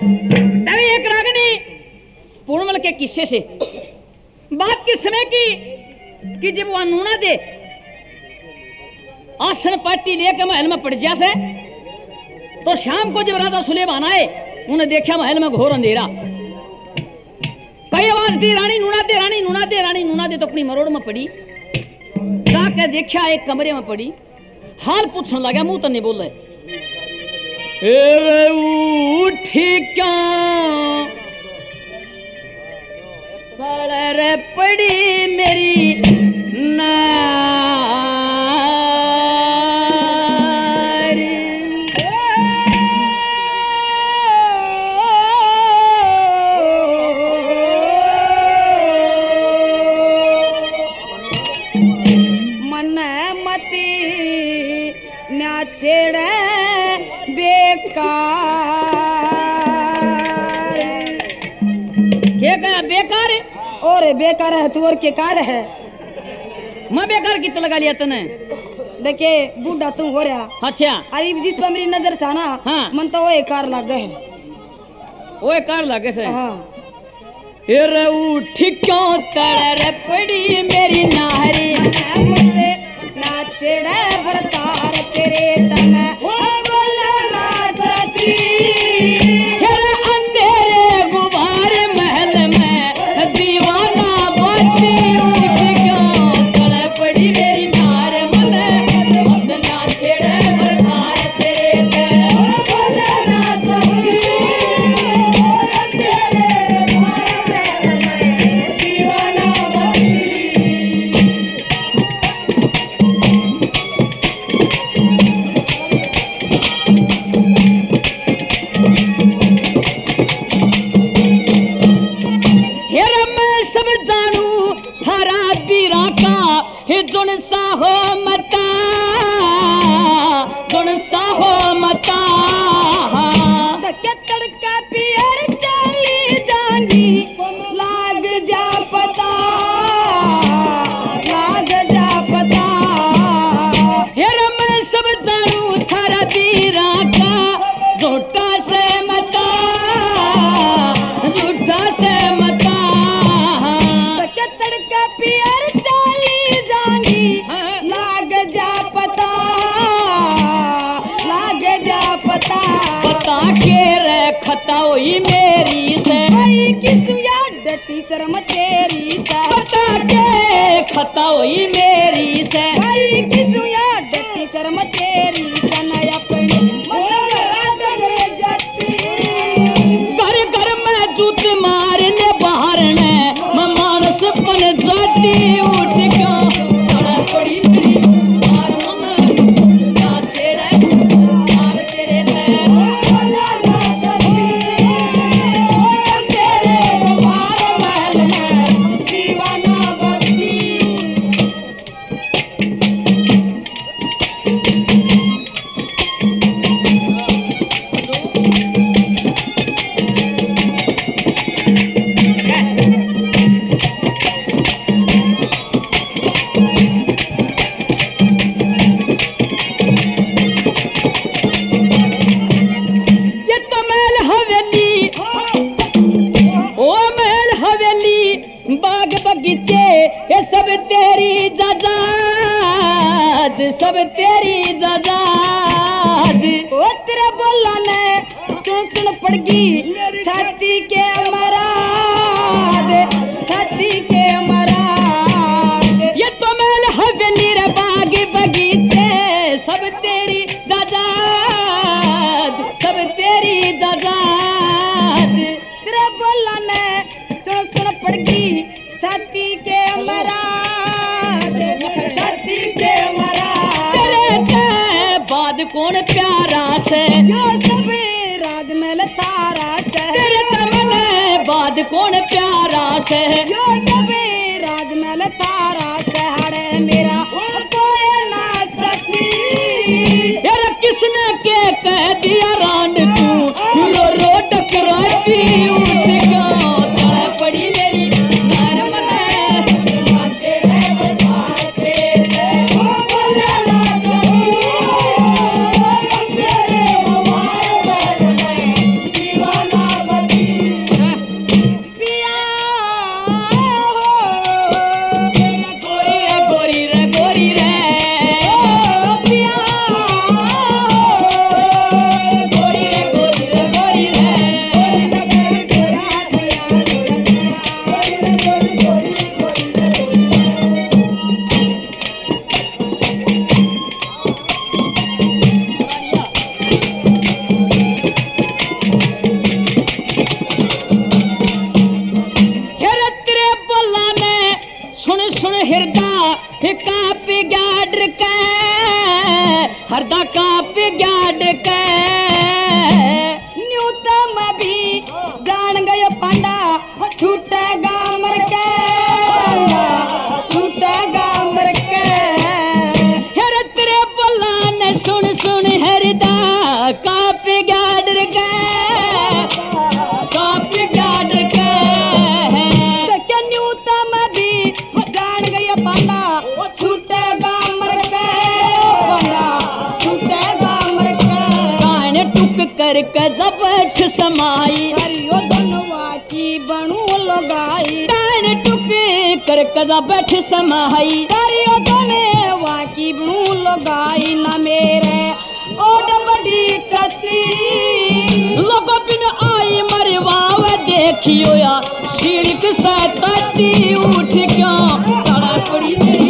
तभी एक रागनी पूर्णमल के किस्से से बात किस समय की कि जब वह नूना दे आसन पाटी लेकर महल में पड़ जा से तो शाम को जब राजा सुलेमान आए उन्हें देखा महल में घोर अंधेरा। कई आवाज दी रानी नूना दे, रानी नूना दे, रानी नूना दे। तो अपनी मरोड़ में पड़ी जाके देखा एक कमरे में पड़ी, हाल पूछने लगा, मुंह तो नहीं बोल रहे। उठी क्या सड़र पड़ी मेरी नारी, मन मती ना छेड़े बेकार। क्या कहा बेकार है? और बेकार है तू और के कार है? मैं बेकार कितना लगा लिया तने? देखे बूढ़ा तू हो रहा। अच्छा अरे जिस पर मेरी नजर से ना हाँ। मन तो वो एक कार लग गए। ओए कार लगे से हाँ रे उठ क्यों तड़र पड़ी मेरी नारी, नाचड़े भरतार तेरे तम अंधेरे गुबार महल में दीवाना बाती। उठ क्यों तड़र पड़ी मेरी नार मन नाचड़े भरतार तेरे जुन साहो मता, जुन साहो मता। तड़का पियर चाली जानी लाग जा पता, लाग जा पता। हेर मैं सब जानू थारा बीरा का झूठा से मता, झूठा से मता। तड़का पियर चाली जानी लाग जा पता, लाग जा पता। पता के रे खता हुई मेरी से किसुया डटी शर्म तेरी से। पता के खता हुई मेरी से किसुया डटी शर्म तेरी से। न अपनी घर घर में जूत मार ले बाहर ने मैं मानस पन जाती। उठ क्यों तड़र पड़ी मेरी नार मन नाचड़े भरतार तेरे ये सब तेरी जजाद, सब तेरी जजाद। ओ तेरा बोला ने सुन सुन पड़गी छाती के मराद, छाती के मराद। ये तो महल हवेली रे बाग बगीचे सब तेरी जजाद, सब तेरी जजाद। तेरा बोला ने सुन सुन पड़गी छाती के मराद, छाती के मराद। तेरे ते बाद कौन प्यारा से यो सब राजमहल तारा से। तेरे तमने बाद कौन प्यारा से यो सब राजमहल तारा से। हरे मेरा कोई ना सकी। यार किसने के कह दिया रान तू रो रो टकराती। उठ गया तड़े पड़ी मेरी नार मन नाचड़े भरतार तेरे दीवाना छूटेगा मर के छूटेगा मर के हर तेरे बोला न सुन सुन हरदा काप गाडर के काप गाडर के क्या न्यूतम भी जान गई पांडा छूटेगा मर के पांडा छूटेगा मर के कान टुक करके जबठ समाई हरियो धनवा की बनू लगाई कान टुक करके जबठ समाई हरियो धनवा की बनू लगाई न मेरे ओड बड़ी छतरी लोगों बिन आई मरवाव देखियो या सीढ़ी के साथ उठ क्यों तड़ा पड़ी